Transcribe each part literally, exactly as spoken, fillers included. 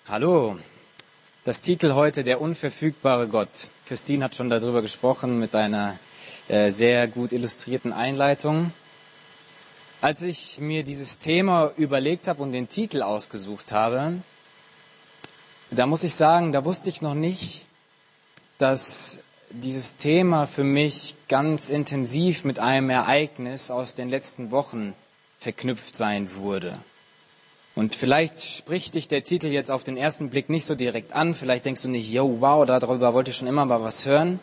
Hallo, das Titel heute, der unverfügbare Gott. Christine hat schon darüber gesprochen mit einer äh, sehr gut illustrierten Einleitung. Als ich mir dieses Thema überlegt habe und den Titel ausgesucht habe, da muss ich sagen, da wusste ich noch nicht, dass dieses Thema für mich ganz intensiv mit einem Ereignis aus den letzten Wochen verknüpft sein würde. Und vielleicht spricht dich der Titel jetzt auf den ersten Blick nicht so direkt an. Vielleicht denkst du nicht, yo, wow, darüber wollte ich schon immer mal was hören.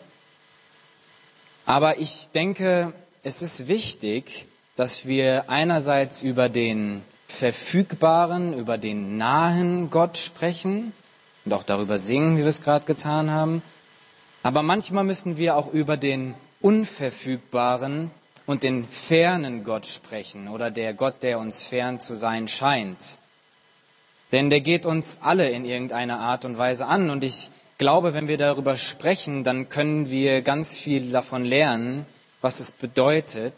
Aber ich denke, es ist wichtig, dass wir einerseits über den verfügbaren, über den nahen Gott sprechen und auch darüber singen, wie wir es gerade getan haben. Aber manchmal müssen wir auch über den unverfügbaren und den fernen Gott sprechen oder der Gott, der uns fern zu sein scheint. Denn der geht uns alle in irgendeiner Art und Weise an. Und ich glaube, wenn wir darüber sprechen, dann können wir ganz viel davon lernen, was es bedeutet,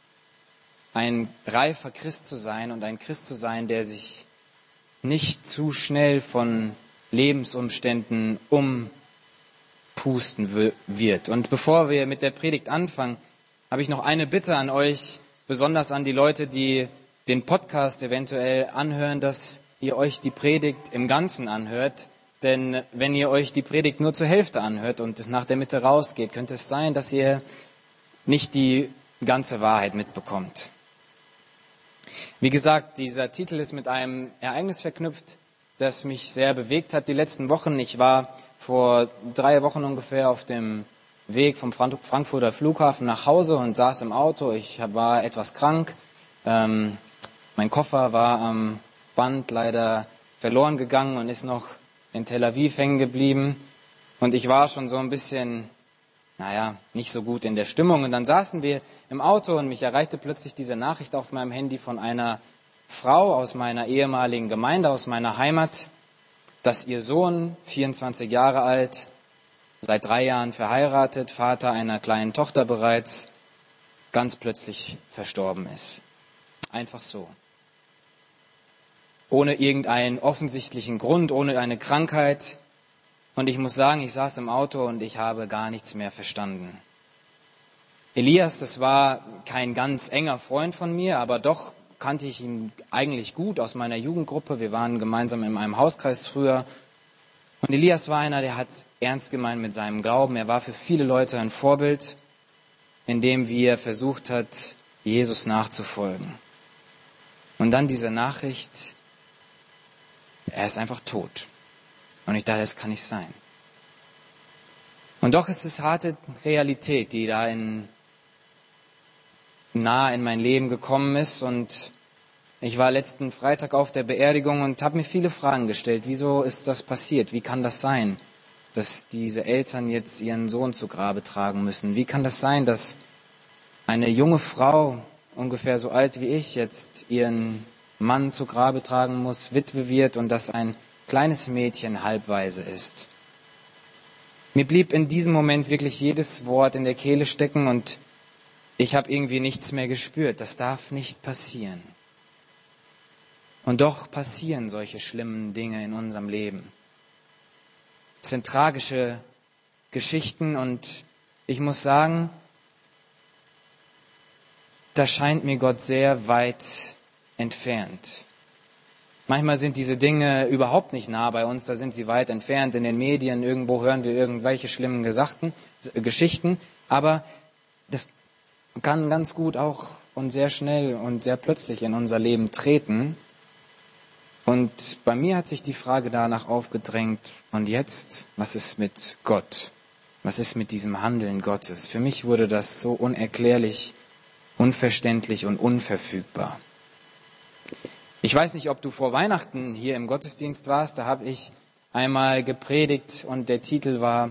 ein reifer Christ zu sein und ein Christ zu sein, der sich nicht zu schnell von Lebensumständen umpusten wird. Und bevor wir mit der Predigt anfangen, habe ich noch eine Bitte an euch, besonders an die Leute, die den Podcast eventuell anhören, dass ihr euch die Predigt im Ganzen anhört. Denn wenn ihr euch die Predigt nur zur Hälfte anhört und nach der Mitte rausgeht, könnte es sein, dass ihr nicht die ganze Wahrheit mitbekommt. Wie gesagt, dieser Titel ist mit einem Ereignis verknüpft, das mich sehr bewegt hat die letzten Wochen. Ich war vor drei Wochen ungefähr auf dem Weg vom Frankfurter Flughafen nach Hause und saß im Auto. Ich war etwas krank. Ähm, mein Koffer war am Band leider verloren gegangen und ist noch in Tel Aviv hängen geblieben. Und ich war schon so ein bisschen, naja, nicht so gut in der Stimmung. Und dann saßen wir im Auto und mich erreichte plötzlich diese Nachricht auf meinem Handy von einer Frau aus meiner ehemaligen Gemeinde, aus meiner Heimat, dass ihr Sohn, vierundzwanzig Jahre alt, seit drei Jahren verheiratet, Vater einer kleinen Tochter bereits, ganz plötzlich verstorben ist. Einfach so. Ohne irgendeinen offensichtlichen Grund, ohne eine Krankheit. Und ich muss sagen, ich saß im Auto und ich habe gar nichts mehr verstanden. Elias, das war kein ganz enger Freund von mir, aber doch kannte ich ihn eigentlich gut aus meiner Jugendgruppe. Wir waren gemeinsam in einem Hauskreis früher. Und Elias war einer, der hat ernst gemeint mit seinem Glauben. Er war für viele Leute ein Vorbild, indem wie er versucht hat, Jesus nachzufolgen. Und dann diese Nachricht, er ist einfach tot. Und ich dachte, das kann nicht sein. Und doch ist es harte Realität, die da in, nah in mein Leben gekommen ist. Und ich war letzten Freitag auf der Beerdigung und habe mir viele Fragen gestellt. Wieso ist das passiert? Wie kann das sein, dass diese Eltern jetzt ihren Sohn zu Grabe tragen müssen? Wie kann das sein, dass eine junge Frau, ungefähr so alt wie ich, jetzt ihren Mann zu Grabe tragen muss, Witwe wird und dass ein kleines Mädchen halbwaise ist? Mir blieb in diesem Moment wirklich jedes Wort in der Kehle stecken und ich habe irgendwie nichts mehr gespürt. Das darf nicht passieren. Und doch passieren solche schlimmen Dinge in unserem Leben. Es sind tragische Geschichten und ich muss sagen, da scheint mir Gott sehr weit entfernt. Manchmal sind diese Dinge überhaupt nicht nah bei uns, da sind sie weit entfernt. In den Medien, irgendwo hören wir irgendwelche schlimmen Gesachten, äh, Geschichten, aber das kann ganz gut auch und sehr schnell und sehr plötzlich in unser Leben treten. Und bei mir hat sich die Frage danach aufgedrängt, und jetzt, was ist mit Gott? Was ist mit diesem Handeln Gottes? Für mich wurde das so unerklärlich, unverständlich und unverfügbar. Ich weiß nicht, ob du vor Weihnachten hier im Gottesdienst warst, da habe ich einmal gepredigt und der Titel war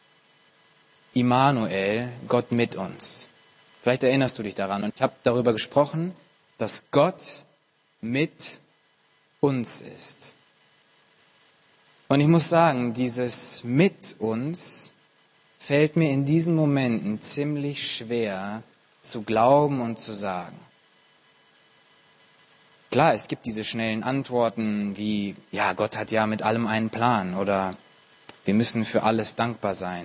Immanuel, Gott mit uns. Vielleicht erinnerst du dich daran. Und ich habe darüber gesprochen, dass Gott mit uns ist. Und ich muss sagen, dieses mit uns fällt mir in diesen Momenten ziemlich schwer zu glauben und zu sagen. Klar, es gibt diese schnellen Antworten wie, ja, Gott hat ja mit allem einen Plan oder wir müssen für alles dankbar sein.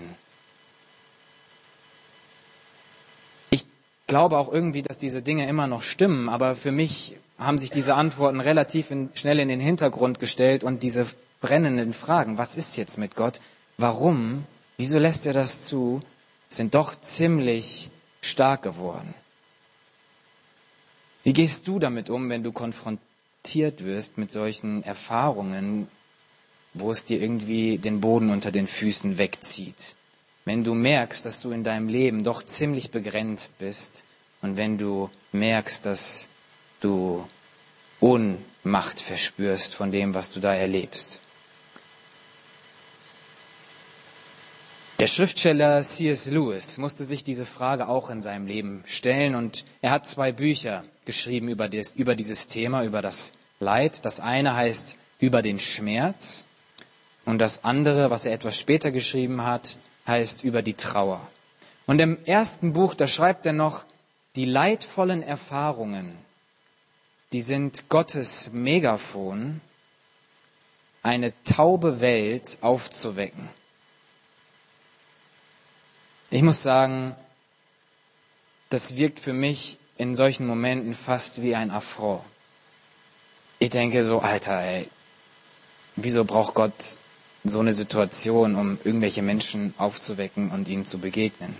Ich glaube auch irgendwie, dass diese Dinge immer noch stimmen, aber für mich haben sich diese Antworten relativ in, schnell in den Hintergrund gestellt und diese brennenden Fragen, was ist jetzt mit Gott, warum, wieso lässt er das zu, sind doch ziemlich stark geworden. Wie gehst du damit um, wenn du konfrontiert wirst mit solchen Erfahrungen, wo es dir irgendwie den Boden unter den Füßen wegzieht? Wenn du merkst, dass du in deinem Leben doch ziemlich begrenzt bist und wenn du merkst, dass du Ohnmacht verspürst von dem, was du da erlebst. Der Schriftsteller C S Lewis musste sich diese Frage auch in seinem Leben stellen und er hat zwei Bücher geschrieben über, des, über dieses Thema, über das Leid. Das eine heißt über den Schmerz und das andere, was er etwas später geschrieben hat, heißt über die Trauer. Und im ersten Buch, da schreibt er noch, die leidvollen Erfahrungen, die sind Gottes Megafon, eine taube Welt aufzuwecken. Ich muss sagen, das wirkt für mich in solchen Momenten fast wie ein Affront. Ich denke so, Alter, ey, wieso braucht Gott so eine Situation, um irgendwelche Menschen aufzuwecken und ihnen zu begegnen?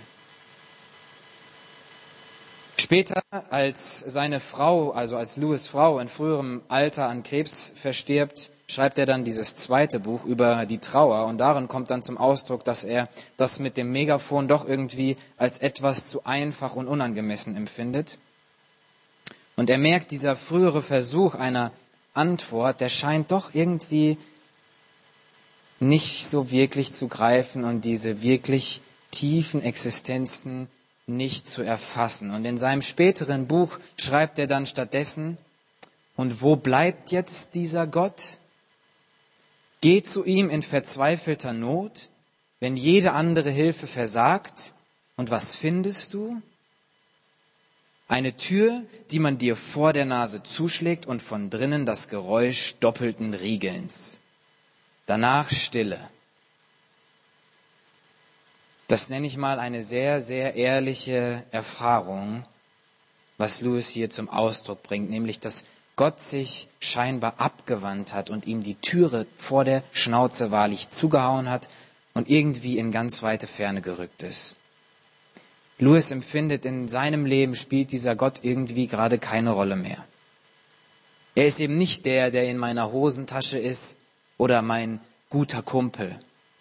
Später, als seine Frau, also als Lewis' Frau in früherem Alter an Krebs verstirbt, schreibt er dann dieses zweite Buch über die Trauer und darin kommt dann zum Ausdruck, dass er das mit dem Megafon doch irgendwie als etwas zu einfach und unangemessen empfindet. Und er merkt, dieser frühere Versuch einer Antwort, der scheint doch irgendwie nicht so wirklich zu greifen und diese wirklich tiefen Existenzen nicht zu erfassen. Und in seinem späteren Buch schreibt er dann stattdessen, und wo bleibt jetzt dieser Gott? Geh zu ihm in verzweifelter Not, wenn jede andere Hilfe versagt. Und was findest du? Eine Tür, die man dir vor der Nase zuschlägt und von drinnen das Geräusch doppelten Riegelns. Danach Stille. Das nenne ich mal eine sehr, sehr ehrliche Erfahrung, was Lewis hier zum Ausdruck bringt, nämlich, dass Gott sich scheinbar abgewandt hat und ihm die Türe vor der Schnauze wahrlich zugehauen hat und irgendwie in ganz weite Ferne gerückt ist. Lewis empfindet, in seinem Leben spielt dieser Gott irgendwie gerade keine Rolle mehr. Er ist eben nicht der, der in meiner Hosentasche ist oder mein guter Kumpel.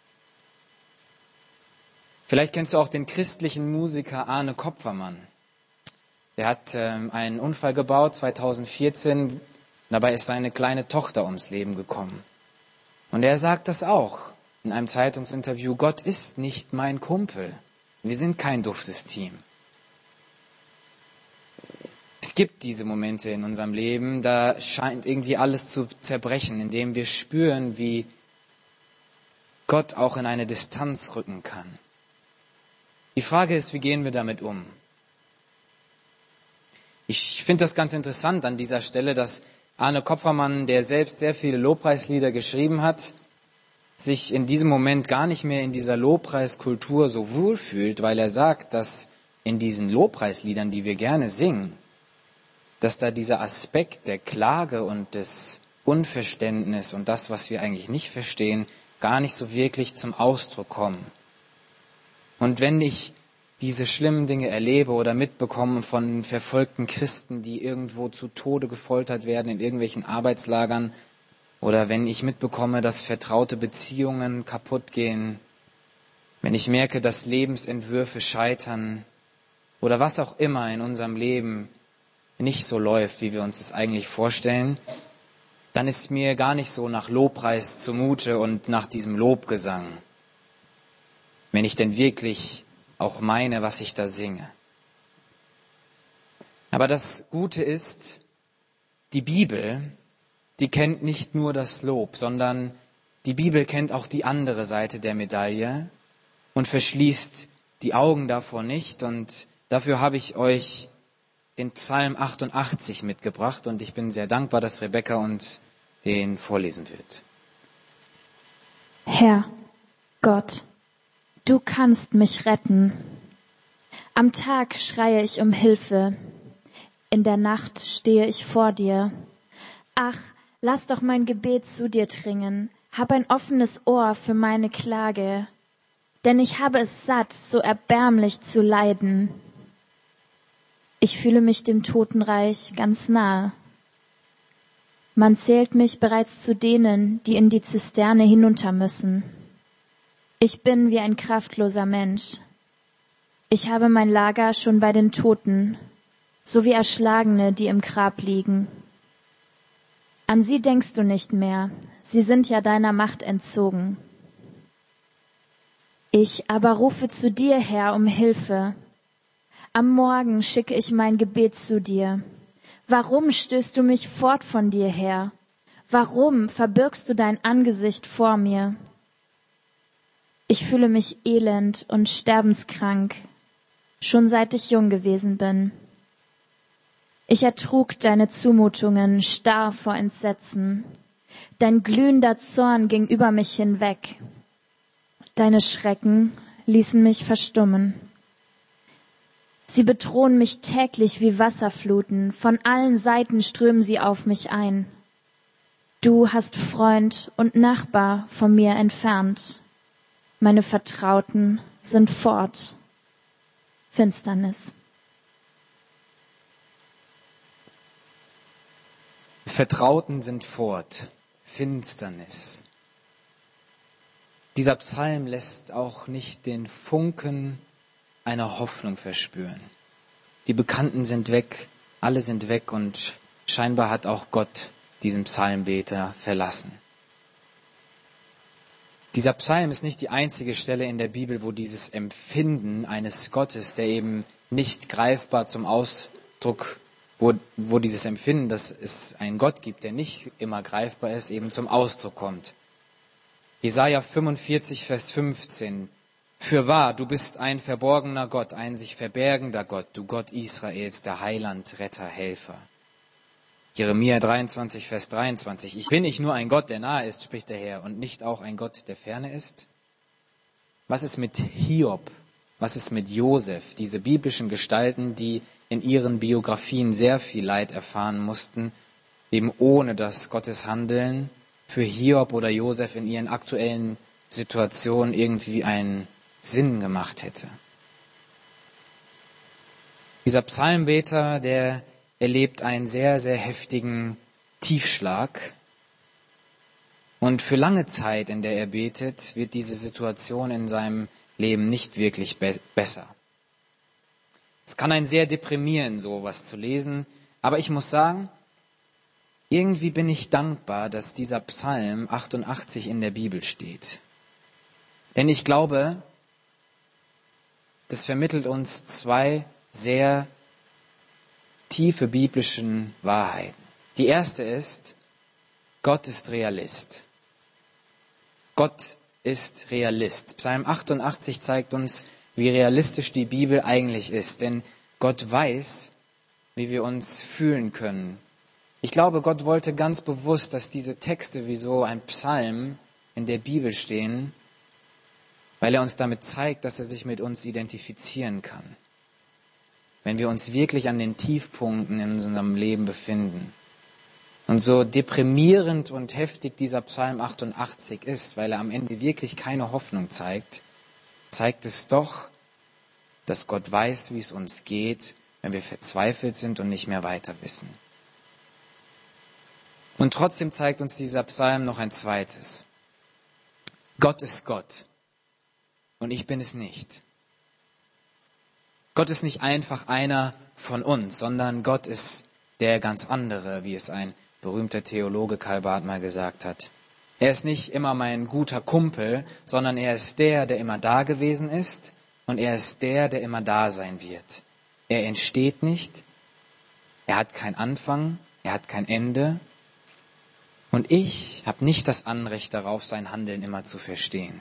Vielleicht kennst du auch den christlichen Musiker Arne Kopfermann. Der hat ähm, einen Unfall gebaut, zweitausendvierzehn. Dabei ist seine kleine Tochter ums Leben gekommen. Und er sagt das auch in einem Zeitungsinterview. Gott ist nicht mein Kumpel. Wir sind kein duftes Team. Es gibt diese Momente in unserem Leben, da scheint irgendwie alles zu zerbrechen, indem wir spüren, wie Gott auch in eine Distanz rücken kann. Die Frage ist, wie gehen wir damit um? Ich finde das ganz interessant an dieser Stelle, dass Arne Kopfermann, der selbst sehr viele Lobpreislieder geschrieben hat, sich in diesem Moment gar nicht mehr in dieser Lobpreiskultur so wohlfühlt, weil er sagt, dass in diesen Lobpreisliedern, die wir gerne singen, dass da dieser Aspekt der Klage und des Unverständnis und das, was wir eigentlich nicht verstehen, gar nicht so wirklich zum Ausdruck kommen. Und wenn ich diese schlimmen Dinge erlebe oder mitbekomme von verfolgten Christen, die irgendwo zu Tode gefoltert werden in irgendwelchen Arbeitslagern, oder wenn ich mitbekomme, dass vertraute Beziehungen kaputt gehen, wenn ich merke, dass Lebensentwürfe scheitern oder was auch immer in unserem Leben nicht so läuft, wie wir uns das eigentlich vorstellen, dann ist mir gar nicht so nach Lobpreis zumute und nach diesem Lobgesang, wenn ich denn wirklich auch meine, was ich da singe. Aber das Gute ist, die Bibel, die kennt nicht nur das Lob, sondern die Bibel kennt auch die andere Seite der Medaille und verschließt die Augen davor nicht. Und dafür habe ich euch den Psalm achtundachtzig mitgebracht und ich bin sehr dankbar, dass Rebecca uns den vorlesen wird. Herr, Gott, du kannst mich retten. Am Tag schreie ich um Hilfe, in der Nacht stehe ich vor dir. Ach, lass doch mein Gebet zu dir dringen, hab ein offenes Ohr für meine Klage, denn ich habe es satt, so erbärmlich zu leiden. Ich fühle mich dem Totenreich ganz nahe. Man zählt mich bereits zu denen, die in die Zisterne hinunter müssen. Ich bin wie ein kraftloser Mensch. Ich habe mein Lager schon bei den Toten, so wie Erschlagene, die im Grab liegen. An sie denkst du nicht mehr, sie sind ja deiner Macht entzogen. Ich aber rufe zu dir, Herr, um Hilfe. Am Morgen schicke ich mein Gebet zu dir. Warum stößt du mich fort von dir her? Warum verbirgst du dein Angesicht vor mir? Ich fühle mich elend und sterbenskrank, schon seit ich jung gewesen bin. Ich ertrug deine Zumutungen starr vor Entsetzen. Dein glühender Zorn ging über mich hinweg. Deine Schrecken ließen mich verstummen. Sie bedrohen mich täglich wie Wasserfluten, von allen Seiten strömen sie auf mich ein. Du hast Freund und Nachbar von mir entfernt. Meine Vertrauten sind fort. Finsternis. Vertrauten sind fort. Finsternis. Dieser Psalm lässt auch nicht den Funken einer Hoffnung verspüren. Die Bekannten sind weg, alle sind weg und scheinbar hat auch Gott diesen Psalmbeter verlassen. Dieser Psalm ist nicht die einzige Stelle in der Bibel, wo dieses Empfinden eines Gottes, der eben nicht greifbar zum Ausdruck, wo, wo dieses Empfinden, dass es einen Gott gibt, der nicht immer greifbar ist, eben zum Ausdruck kommt. Jesaja fünfundvierzig, Vers fünfzehn. Fürwahr, du bist ein verborgener Gott, ein sich verbergender Gott, du Gott Israels, der Heiland, Retter, Helfer. Jeremia dreiundzwanzig, Vers dreiundzwanzig. Ich bin nicht nur ein Gott, der nahe ist, spricht der Herr, und nicht auch ein Gott, der ferne ist. Was ist mit Hiob? Was ist mit Josef? Diese biblischen Gestalten, die in ihren Biografien sehr viel Leid erfahren mussten, eben ohne dass Gottes Handeln für Hiob oder Josef in ihren aktuellen Situationen irgendwie einen Sinn gemacht hätte. Dieser Psalmbeter, der erlebt einen sehr, sehr heftigen Tiefschlag. Und für lange Zeit, in der er betet, wird diese Situation in seinem Leben nicht wirklich be- besser. Es kann einen sehr deprimieren, sowas zu lesen. Aber ich muss sagen, irgendwie bin ich dankbar, dass dieser Psalm achtundachtzig in der Bibel steht. Denn ich glaube, das vermittelt uns zwei sehr tiefe biblischen Wahrheiten. Die erste ist, Gott ist Realist. Gott ist Realist. Psalm achtundachtzig zeigt uns, wie realistisch die Bibel eigentlich ist. Denn Gott weiß, wie wir uns fühlen können. Ich glaube, Gott wollte ganz bewusst, dass diese Texte wie so ein Psalm in der Bibel stehen, weil er uns damit zeigt, dass er sich mit uns identifizieren kann. Wenn wir uns wirklich an den Tiefpunkten in unserem Leben befinden. Und so deprimierend und heftig dieser Psalm achtundachtzig ist, weil er am Ende wirklich keine Hoffnung zeigt, zeigt es doch, dass Gott weiß, wie es uns geht, wenn wir verzweifelt sind und nicht mehr weiter wissen. Und trotzdem zeigt uns dieser Psalm noch ein zweites. Gott ist Gott. Und ich bin es nicht. Gott ist nicht einfach einer von uns, sondern Gott ist der ganz andere, wie es ein berühmter Theologe Karl Barth mal gesagt hat. Er ist nicht immer mein guter Kumpel, sondern er ist der, der immer da gewesen ist und er ist der, der immer da sein wird. Er entsteht nicht, er hat keinen Anfang, er hat kein Ende und ich habe nicht das Anrecht darauf, sein Handeln immer zu verstehen.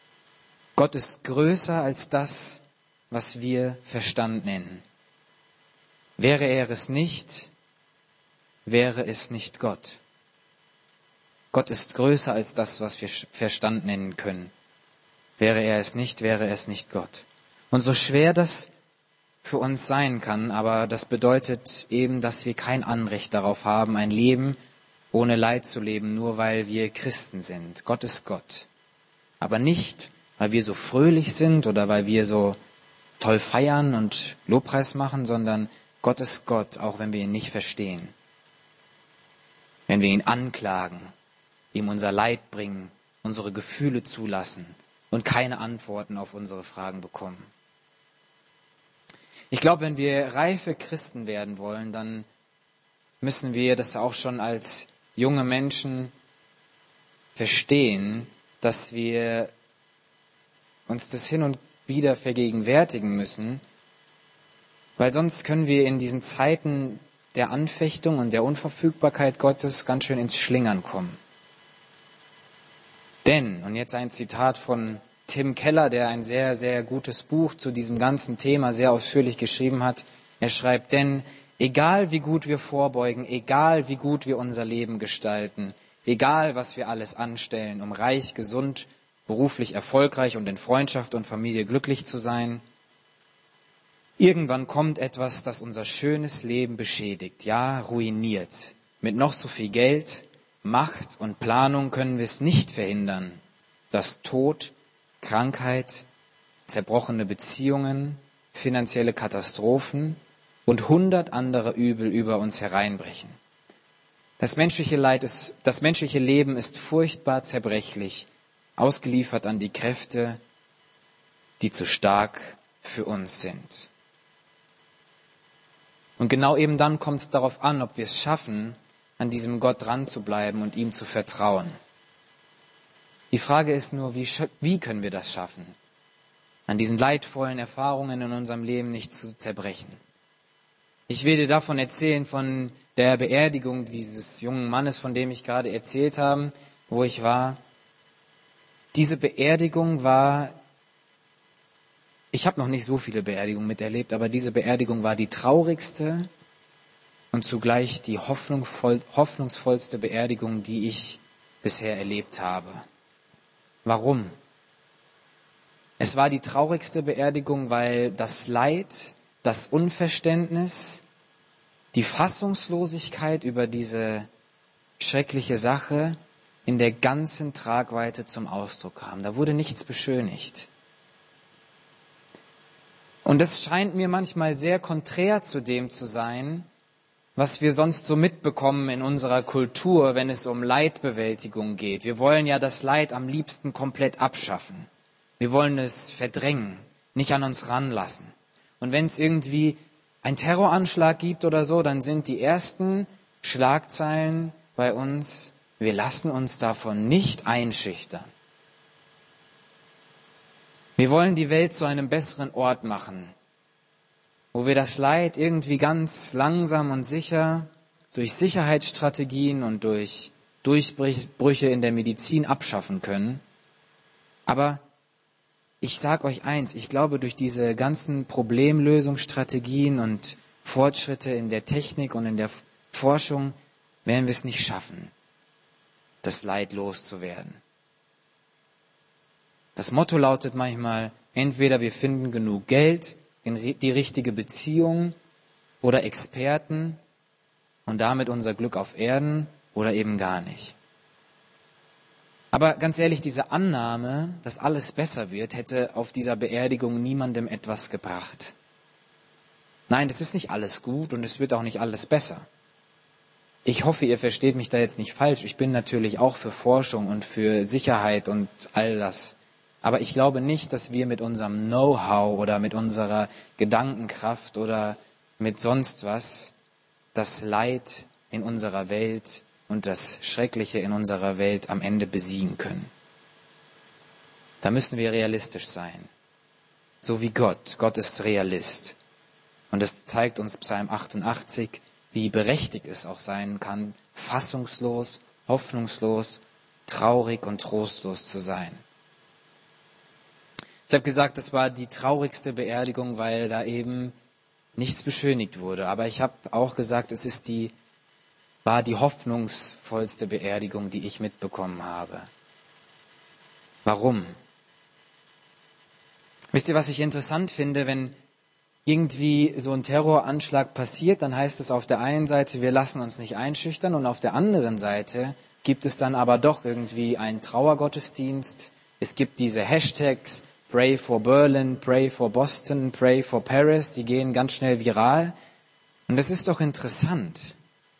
Gott ist größer als das, was wir Verstand nennen. Wäre er es nicht, wäre es nicht Gott. Gott ist größer als das, was wir Verstand nennen können. Wäre er es nicht, wäre es nicht Gott. Und so schwer das für uns sein kann, aber das bedeutet eben, dass wir kein Anrecht darauf haben, ein Leben ohne Leid zu leben, nur weil wir Christen sind. Gott ist Gott. Aber nicht, weil wir so fröhlich sind oder weil wir so toll feiern und Lobpreis machen, sondern Gott ist Gott, auch wenn wir ihn nicht verstehen. Wenn wir ihn anklagen, ihm unser Leid bringen, unsere Gefühle zulassen und keine Antworten auf unsere Fragen bekommen. Ich glaube, wenn wir reife Christen werden wollen, dann müssen wir das auch schon als junge Menschen verstehen, dass wir uns das hin und wieder vergegenwärtigen müssen, weil sonst können wir in diesen Zeiten der Anfechtung und der Unverfügbarkeit Gottes ganz schön ins Schlingern kommen. Denn, und jetzt ein Zitat von Tim Keller, der ein sehr, sehr gutes Buch zu diesem ganzen Thema sehr ausführlich geschrieben hat. Er schreibt, denn egal wie gut wir vorbeugen, egal wie gut wir unser Leben gestalten, egal was wir alles anstellen, um reich, gesund, beruflich erfolgreich und in Freundschaft und Familie glücklich zu sein, irgendwann kommt etwas, das unser schönes Leben beschädigt, ja ruiniert. Mit noch so viel Geld, Macht und Planung können wir es nicht verhindern, dass Tod, Krankheit, zerbrochene Beziehungen, finanzielle Katastrophen und hundert andere Übel über uns hereinbrechen. Das menschliche Leid ist, das menschliche Leben ist furchtbar zerbrechlich, ausgeliefert an die Kräfte, die zu stark für uns sind. Und genau eben dann kommt es darauf an, ob wir es schaffen, an diesem Gott dran zu bleiben und ihm zu vertrauen. Die Frage ist nur, wie, wie können wir das schaffen, an diesen leidvollen Erfahrungen in unserem Leben nicht zu zerbrechen. Ich will dir davon erzählen, von der Beerdigung dieses jungen Mannes, von dem ich gerade erzählt habe, wo ich war. Diese Beerdigung war, ich habe noch nicht so viele Beerdigungen miterlebt, aber diese Beerdigung war die traurigste und zugleich die hoffnungsvoll, hoffnungsvollste Beerdigung, die ich bisher erlebt habe. Warum? Es war die traurigste Beerdigung, weil das Leid, das Unverständnis, die Fassungslosigkeit über diese schreckliche Sache in der ganzen Tragweite zum Ausdruck kam. Da wurde nichts beschönigt. Und es scheint mir manchmal sehr konträr zu dem zu sein, was wir sonst so mitbekommen in unserer Kultur, wenn es um Leidbewältigung geht. Wir wollen ja das Leid am liebsten komplett abschaffen. Wir wollen es verdrängen, nicht an uns ranlassen. Und wenn es irgendwie einen Terroranschlag gibt oder so, dann sind die ersten Schlagzeilen bei uns, wir lassen uns davon nicht einschüchtern. Wir wollen die Welt zu einem besseren Ort machen, wo wir das Leid irgendwie ganz langsam und sicher durch Sicherheitsstrategien und durch Durchbrüche in der Medizin abschaffen können. Aber ich sage euch eins, ich glaube, durch diese ganzen Problemlösungsstrategien und Fortschritte in der Technik und in der Forschung werden wir es nicht schaffen, das Leid loszuwerden. Das Motto lautet manchmal, entweder wir finden genug Geld, die richtige Beziehung oder Experten und damit unser Glück auf Erden oder eben gar nicht. Aber ganz ehrlich, diese Annahme, dass alles besser wird, hätte auf dieser Beerdigung niemandem etwas gebracht. Nein, das ist nicht alles gut und es wird auch nicht alles besser. Ich hoffe, ihr versteht mich da jetzt nicht falsch. Ich bin natürlich auch für Forschung und für Sicherheit und all das. Aber ich glaube nicht, dass wir mit unserem Know-how oder mit unserer Gedankenkraft oder mit sonst was das Leid in unserer Welt und das Schreckliche in unserer Welt am Ende besiegen können. Da müssen wir realistisch sein. So wie Gott. Gott ist Realist. Und das zeigt uns Psalm achtundachtzig, wie berechtigt es auch sein kann, fassungslos, hoffnungslos, traurig und trostlos zu sein. Ich habe gesagt, das war die traurigste Beerdigung, weil da eben nichts beschönigt wurde. Aber ich habe auch gesagt, es ist die, war die hoffnungsvollste Beerdigung, die ich mitbekommen habe. Warum? Wisst ihr, was ich interessant finde, wenn irgendwie so ein Terroranschlag passiert, dann heißt es auf der einen Seite, wir lassen uns nicht einschüchtern, und auf der anderen Seite gibt es dann aber doch irgendwie einen Trauergottesdienst. Es gibt diese Hashtags, Pray for Berlin, Pray for Boston, Pray for Paris, die gehen ganz schnell viral. Und es ist doch interessant.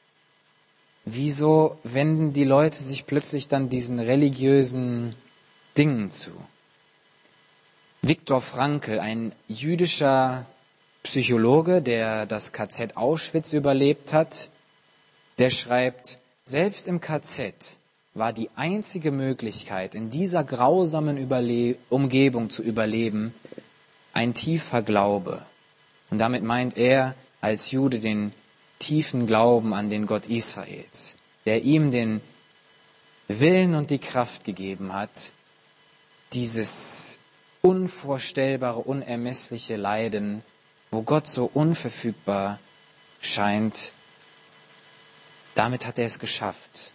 Wieso wenden die Leute sich plötzlich dann diesen religiösen Dingen zu? Viktor Frankl, ein jüdischer Psychologe, der das K Z Auschwitz überlebt hat, der schreibt, selbst im K Z war die einzige Möglichkeit, in dieser grausamen Überle- Umgebung zu überleben, ein tiefer Glaube. Und damit meint er als Jude den tiefen Glauben an den Gott Israels, der ihm den Willen und die Kraft gegeben hat, dieses unvorstellbare, unermessliche Leiden, wo Gott so unverfügbar scheint, damit hat er es geschafft.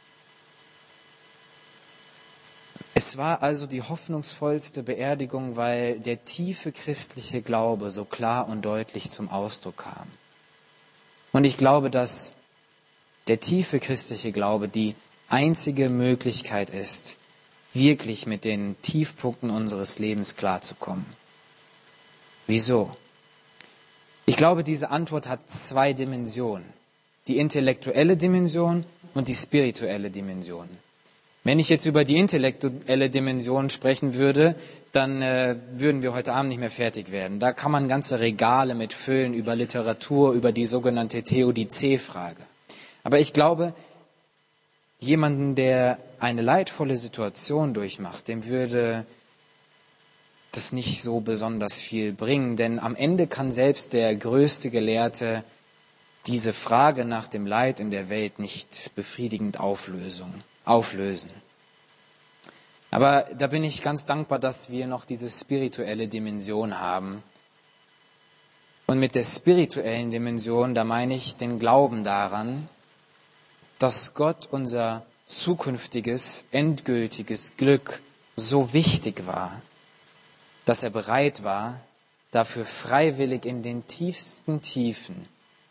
Es war also die hoffnungsvollste Beerdigung, weil der tiefe christliche Glaube so klar und deutlich zum Ausdruck kam. Und ich glaube, dass der tiefe christliche Glaube die einzige Möglichkeit ist, wirklich mit den Tiefpunkten unseres Lebens klarzukommen. Wieso? Ich glaube, diese Antwort hat zwei Dimensionen. Die intellektuelle Dimension und die spirituelle Dimension. Wenn ich jetzt über die intellektuelle Dimension sprechen würde, dann äh, würden wir heute Abend nicht mehr fertig werden. Da kann man ganze Regale mit füllen über Literatur, über die sogenannte Theodizee-Frage. Aber ich glaube, jemanden, der eine leidvolle Situation durchmacht, dem würde das nicht so besonders viel bringen. Denn am Ende kann selbst der größte Gelehrte diese Frage nach dem Leid in der Welt nicht befriedigend auflösen. auflösen. Aber da bin ich ganz dankbar, dass wir noch diese spirituelle Dimension haben. Und mit der spirituellen Dimension, da meine ich den Glauben daran, dass Gott unser zukünftiges, endgültiges Glück so wichtig war, dass er bereit war, dafür freiwillig in den tiefsten Tiefen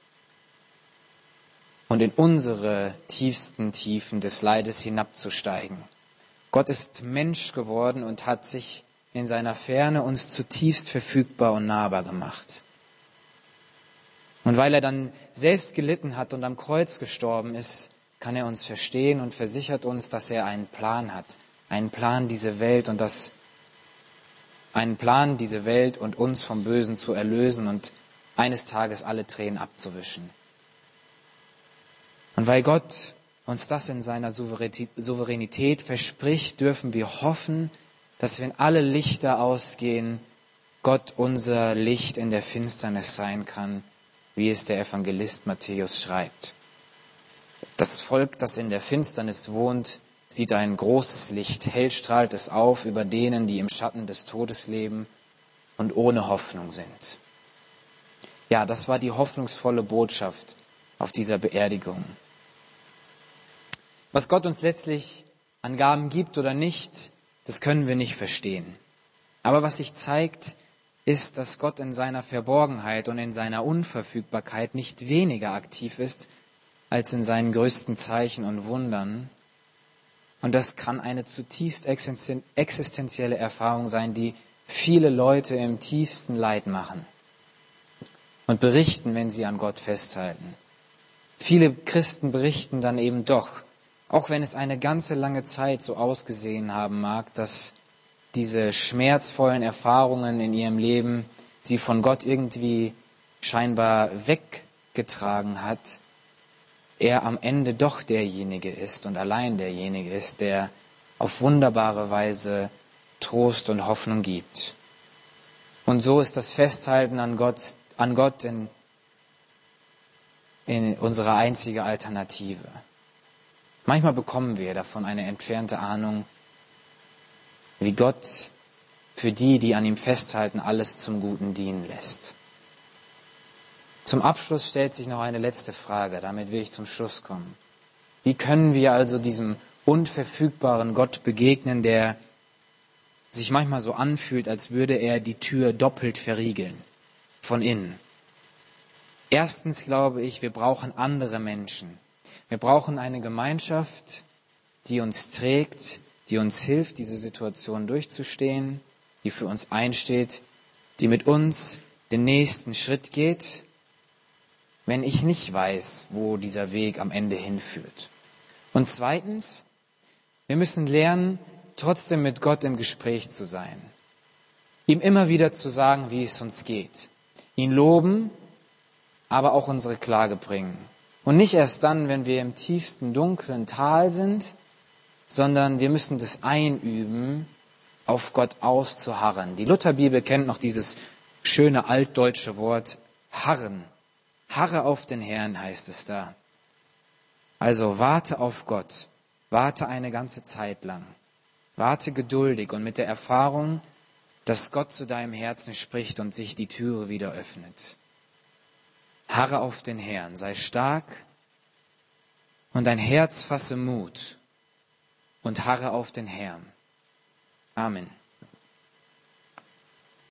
und in unsere tiefsten Tiefen des Leides hinabzusteigen. Gott ist Mensch geworden und hat sich in seiner Ferne uns zutiefst verfügbar und nahbar gemacht. Und weil er dann selbst gelitten hat und am Kreuz gestorben ist, kann er uns verstehen und versichert uns, dass er einen Plan hat. Einen Plan, diese Welt und das, einen Plan, diese Welt und uns vom Bösen zu erlösen und eines Tages alle Tränen abzuwischen. Und weil Gott uns das in seiner Souveränität verspricht, dürfen wir hoffen, dass wenn alle Lichter ausgehen, Gott unser Licht in der Finsternis sein kann, wie es der Evangelist Matthäus schreibt. Das Volk, das in der Finsternis wohnt, sieht ein großes Licht, hell strahlt es auf über denen, die im Schatten des Todes leben und ohne Hoffnung sind. Ja, das war die hoffnungsvolle Botschaft auf dieser Beerdigung. Was Gott uns letztlich an Gaben gibt oder nicht, das können wir nicht verstehen. Aber was sich zeigt, ist, dass Gott in seiner Verborgenheit und in seiner Unverfügbarkeit nicht weniger aktiv ist als in seinen größten Zeichen und Wundern. Und das kann eine zutiefst existenzielle Erfahrung sein, die viele Leute im tiefsten Leid machen und berichten, wenn sie an Gott festhalten. Viele Christen berichten dann eben doch, auch wenn es eine ganze lange Zeit so ausgesehen haben mag, dass diese schmerzvollen Erfahrungen in ihrem Leben sie von Gott irgendwie scheinbar weggetragen hat, er am Ende doch derjenige ist und allein derjenige ist, der auf wunderbare Weise Trost und Hoffnung gibt. Und so ist das Festhalten an Gott, an Gott in, in unsere einzige Alternative. Manchmal bekommen wir davon eine entfernte Ahnung, wie Gott für die, die an ihm festhalten, alles zum Guten dienen lässt. Zum Abschluss stellt sich noch eine letzte Frage, damit will ich zum Schluss kommen. Wie können wir also diesem unverfügbaren Gott begegnen, der sich manchmal so anfühlt, als würde er die Tür doppelt verriegeln, von innen? Erstens glaube ich, wir brauchen andere Menschen. Wir brauchen eine Gemeinschaft, die uns trägt, die uns hilft, diese Situation durchzustehen, die für uns einsteht, die mit uns den nächsten Schritt geht, wenn ich nicht weiß, wo dieser Weg am Ende hinführt. Und zweitens, wir müssen lernen, trotzdem mit Gott im Gespräch zu sein. Ihm immer wieder zu sagen, wie es uns geht. Ihn loben, aber auch unsere Klage bringen. Und nicht erst dann, wenn wir im tiefsten dunklen Tal sind, sondern wir müssen das einüben, auf Gott auszuharren. Die Lutherbibel kennt noch dieses schöne altdeutsche Wort harren. Harre auf den Herrn heißt es da. Also warte auf Gott. Warte eine ganze Zeit lang. Warte geduldig und mit der Erfahrung, dass Gott zu deinem Herzen spricht und sich die Türe wieder öffnet. Harre auf den Herrn, sei stark und dein Herz fasse Mut und harre auf den Herrn. Amen.